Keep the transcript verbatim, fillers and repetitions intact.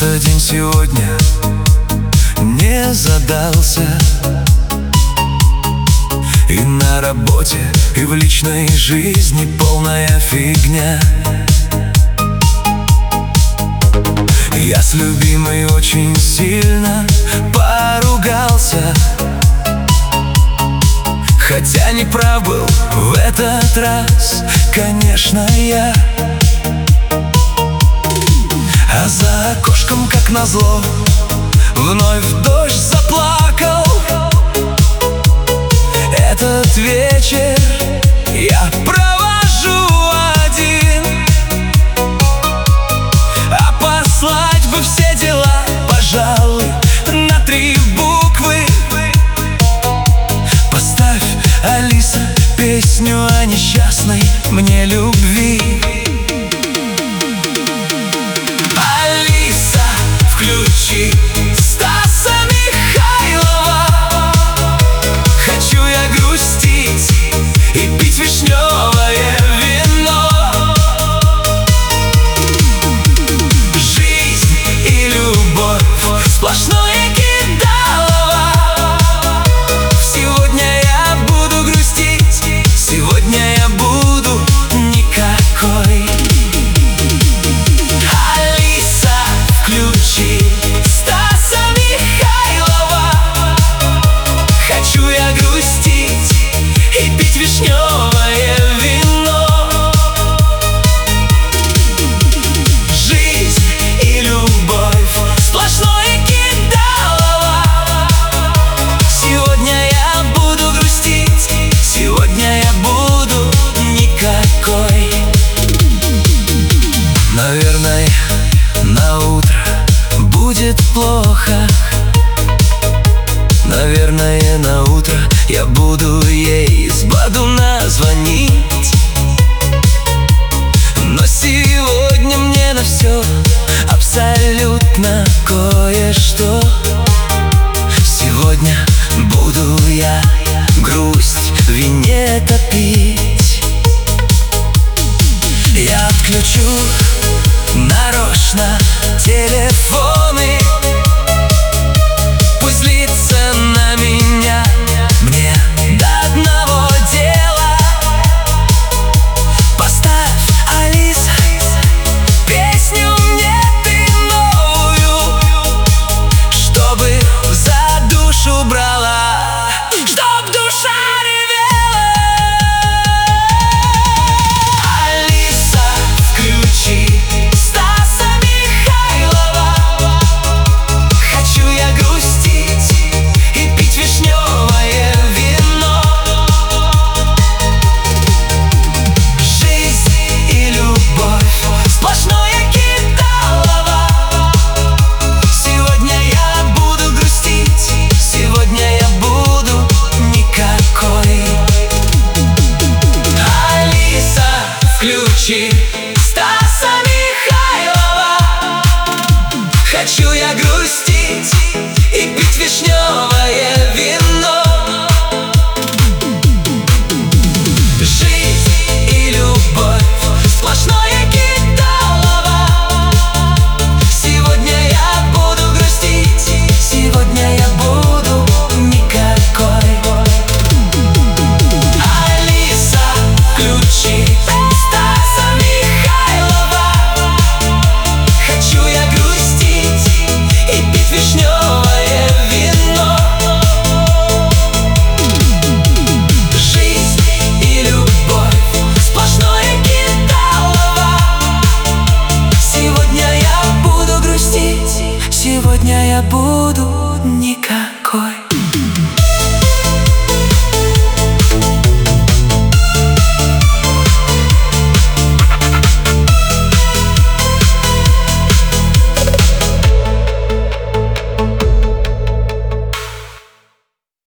Что-то день сегодня не задался, и на работе, и в личной жизни полная фигня. Я с любимой очень сильно поругался, хотя не прав был в этот раз, конечно, я. А за окошком, как назло, вновь дождь заплакал. Этот вечер я провожу один, а послать бы все дела, пожалуй, на три буквы. Поставь, Алиса, песню о несчастной мне любви. Включи Стаса Михайлова. Хочу я грустить и пить вишневое вино. Жизнь и любовь сплошное кидалово. Сегодня я буду грустить, сегодня я буду никакой. Включи Стаса Михайлова. Хочу я грустить и пить вишневое вино. Жизнь и любовь сплошное кидалово. Сегодня я буду грустить, сегодня я буду никакой. Наверное, на утро будет плохо. Наверное, на утро я буду ей с бадуна звонить. Но сегодня мне на все абсолютно кое-что. Сегодня буду я грусть в вине топить. Я отключу нарочно телефоны, пусть злится на меня, мне до одного дела. Поставь, Алиса, песню мне ты новую, чтобы за душу брала, чтоб душа ревела. Алиса, включи Стаса Михайлова. Хочу я грустить и пить вишневое вино. Жизнь и любовь сплошное кидалово. Сегодня я буду грустить, сегодня я буду никакой. Алиса, включи Стаса Михайлова. Хочу я грустить и пить вишневое вино.